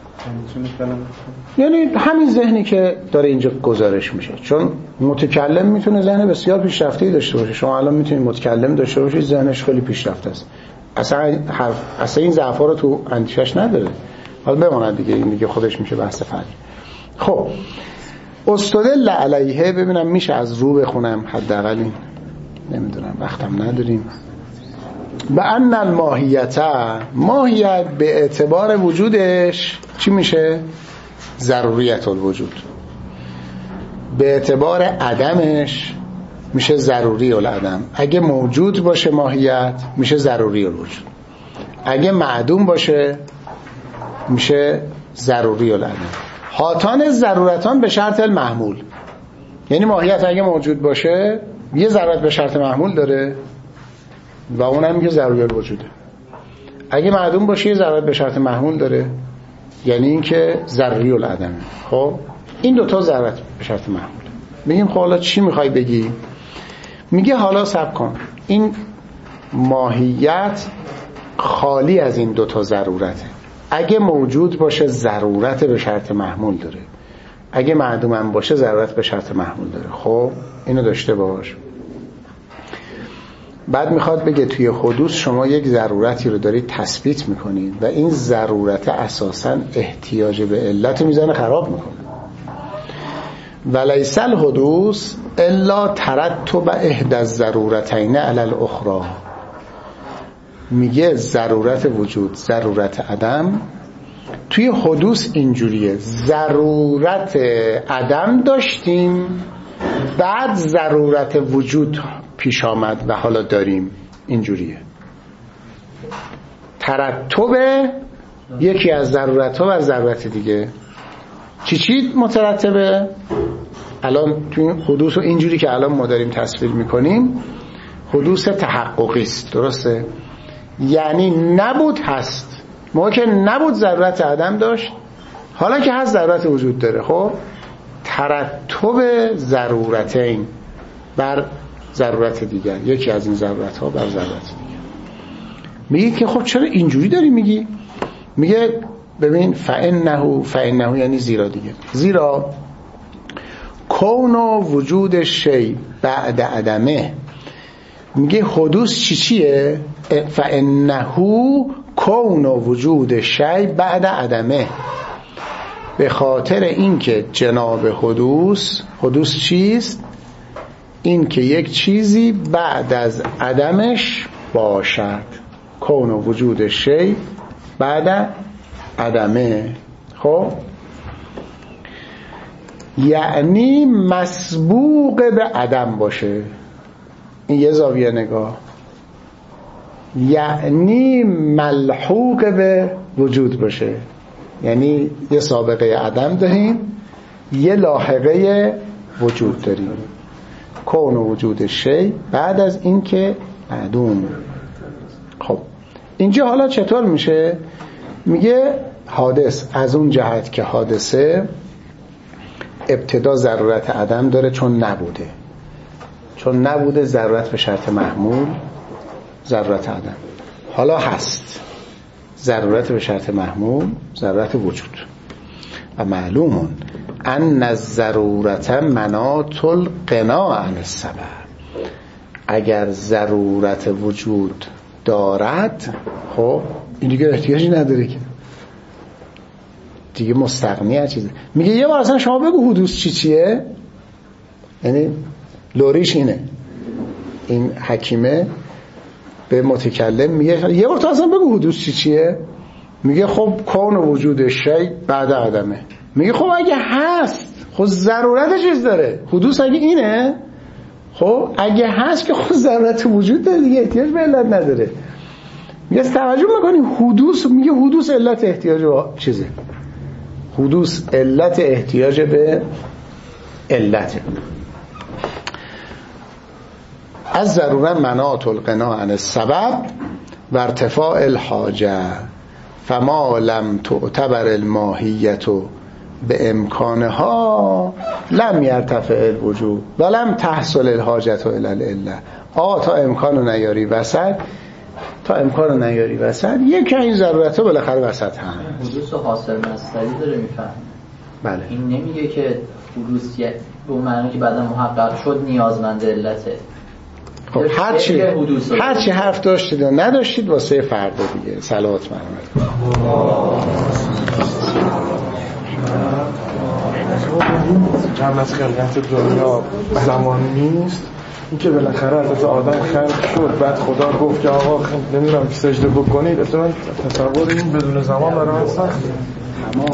یعنی همین ذهنی که داره اینجا گزارش میشه. چون متکلم میتونه ذهن بسیار پیشرفته‌ای داشته باشه. شما الان میتونید متکلم داشته باشید ذهنش خیلی پیشرفته است، اصلا این ضعفا رو تو اندیشش نداره. حالا بماند دیگه، این دیگه خودش میشه بحث فرعی. خب استدل علیه، ببینم میشه از رو بخونم حداقل، این نمیدونم وقتم نداریم. به ان ماهیت به اعتبار وجودش چی میشه؟ ضروریت الوجود. به اعتبار عدمش میشه ضروری العدم. اگه موجود باشه ماهیت میشه ضروری الوجود، اگه معدوم باشه میشه ضروری العدم. هاتان ضرورتان به شرط المحمول، یعنی ماهیت اگه موجود باشه یه ضرورت به شرط محمول داره و اونم میگه ضروری الوجوده. اگه معدوم باشه یه ضرورت به شرط محمول داره، یعنی اینکه ضروری العدمه. خب این دوتا ضرورت به شرط محمول. میگیم خب حالا چی میخوای بگی؟ میگه حالا صبر کن، این ماهیت خالی از این دوتا ضرورته. اگه موجود باشه ضرورت به شرط محمول داره، اگه معدوم هم باشه ضرورت به شرط محمول داره. خب اینو داشته باش. بعد میخواد بگه توی حدوث شما یک ضرورتی رو دارید تثبیت میکنید و این ضرورت اساساً احتیاج به علت میزنه خراب میکنه. ولیس الحدوث الا ترتب احدى الضرورتین علی الاخری. میگه ضرورت وجود، ضرورت عدم. توی حدوث اینجوریه، ضرورت عدم داشتیم بعد ضرورت وجود پیش آمد و حالا داریم. اینجوریه ترتب یکی از ضرورت ها و ضرورت دیگه. چی مترتبه؟ الان توی حدوث و اینجوری که الان ما داریم تصویر میکنیم حدوث تحققی است، درسته؟ یعنی نبود هست. موقع که نبود ضرورت عدم داشت، حالا که هست ضرورت وجود داره. خب ترتب ضرورتین بر ضرورت دیگر، یکی از این ضرورت ها بر ضرورت دیگر. میگه که خب چرا اینجوری داری میگی؟ میگه ببین فانه یعنی زیرا دیگه، زیرا کون و وجود شی بعد عدمه. میگه حدوث چیه؟ فانه کون و وجود شی بعد عدمه. به خاطر اینکه جناب حدوث چیست؟ این که یک چیزی بعد از عدمش باشد. کون و وجود شی بعد عدمه. خب یعنی مسبوق به عدم باشه. این یه زاویه نگاه، یعنی ملحوق به وجود باشه، یعنی یه سابقه عدم داریم، یه لاحقه وجود داریم، کون و وجود شی بعد از این که معدوم. خب اینجا حالا چطور میشه؟ میگه حادث از اون جهت که حادثه ابتدا ضرورت عدم داره چون نبوده ضرورت به شرط محمول ضرورت عدم، حالا هست ضرورت به شرط محمول ضرورت وجود. و معلومون ان الضرورت مناط الغنا عن السبب، اگر ضرورت وجود دارد خب این دیگه احتیاجی نداره که دیگه مستغنی از چیزه. میگه یه بار اصلا شما بگو حدوث چیه، یعنی لوریش اینه، این حکیمه به متکلم میگه یه بار تو اصلا بگو حدوث چیه. میگه خب کون و وجود شی بعد عدمه. میگه خب اگه هست خب ضرورت چیز داره، حدوث اگه اینه خب اگه هست که خب ضرورت وجود داره دیگه، احتیاج به علت نداره. میگه توجه میکنی حدوث، میگه حدوث علت احتیاج به چیزه، حدوث علت احتیاج به علته. از ضروره مناط الغنا عن السبب و ارتفاع الحاجه فما لم تعتبر الماهیت به امکانها لم یرتفع الوجود و لم تحصل الحاجت الی العله. تا امکانو نیاری وسط یک این ضرورت بالاخره وسط هم حدوث و حاصل مصدری داره میفهم. بله این نمیگه که حدوث به معنی که بعدا محقق شد نیازمند علته. خب هرچی حرف داشتید و نداشتید واسه فردا دیگه. صلوات محمد. قبل از خلقت دنیا زمان نیست، این که بالاخره حضرت آدم خلق شد بعد خدا گفت که آقا نمیدونم سجده بکنید، اصلا تصور این بدون زمان برای من سخته.